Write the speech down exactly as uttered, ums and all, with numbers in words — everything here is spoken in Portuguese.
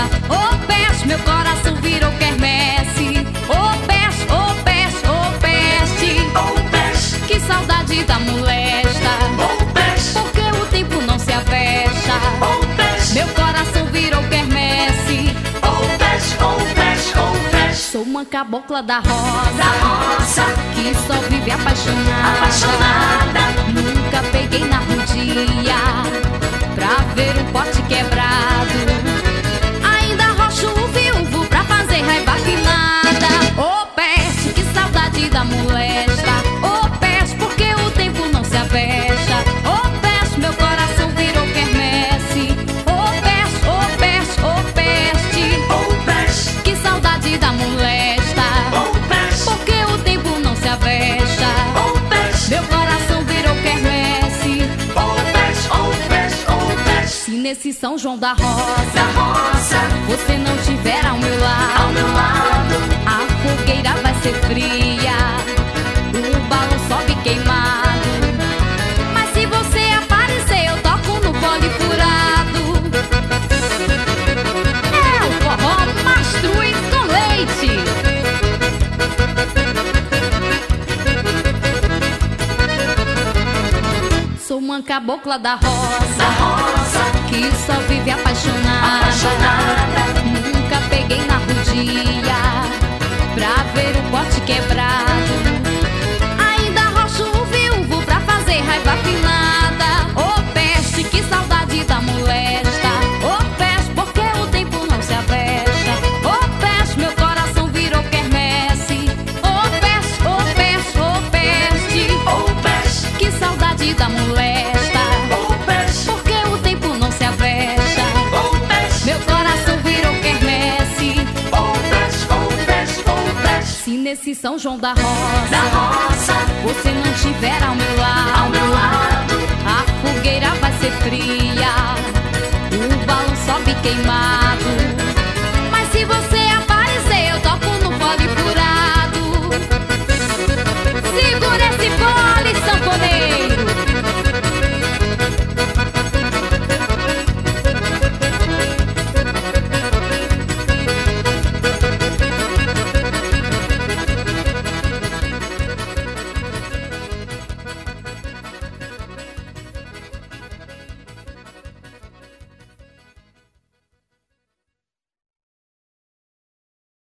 Ô peste, meu coração virou quermesse. Ô peste, ô peste, ô peste, Oh peste, que saudade da molesta. oh peste, Porque o tempo não se avesta. oh peste, Meu coração virou quermesse. oh peste, oh peste, oh peste. Sou uma cabocla da rosa, Da roça, que só vive apaixonada. apaixonada, Nunca peguei na rodinha pra ver um pote quebrado. Ainda rocho o viúvo pra fazer raiva afinada. Ô peste, que saudade da molesta. Ô peste, porque o tempo não se avesta. Ô peste, meu coração virou quermesse. Ô peste, ô peste, ô peste, oh peste, que saudade da molesta. oh peste, Porque o tempo não se avesta. oh peste, Meu coração virou quermesse. oh peste, oh peste, oh peste. Se nesse São João da Rosa Da roça, você não tiver ao meu ao lado, meu lado, a fogueira vai ser fria, o balão sobe queimado. Mas se você aparecer, eu toco no fole furado. É o forró mastruz com leite. Sou uma cabocla da da roça, roça, que só vive apaixonada. apaixonada, Nunca peguei na rodinha pra ver o pote quebrado. Ainda rocho o viúvo pra fazer raiva afinada. Ô peste, que saudade da molesta. Ô peste, porque o tempo não se avesta. Ô peste, meu coração virou quermesse. Ô peste, ô peste, ô peste, oh peste, que saudade da molesta. oh peste, Porque o tempo não se avesta. oh peste, Meu coração virou quermesse. oh peste, oh peste, oh peste. Se nesse São João da Da Rosa roça, você não tiver ao meu ao lado, meu lado, a fogueira vai ser fria, o balão sobe queimado.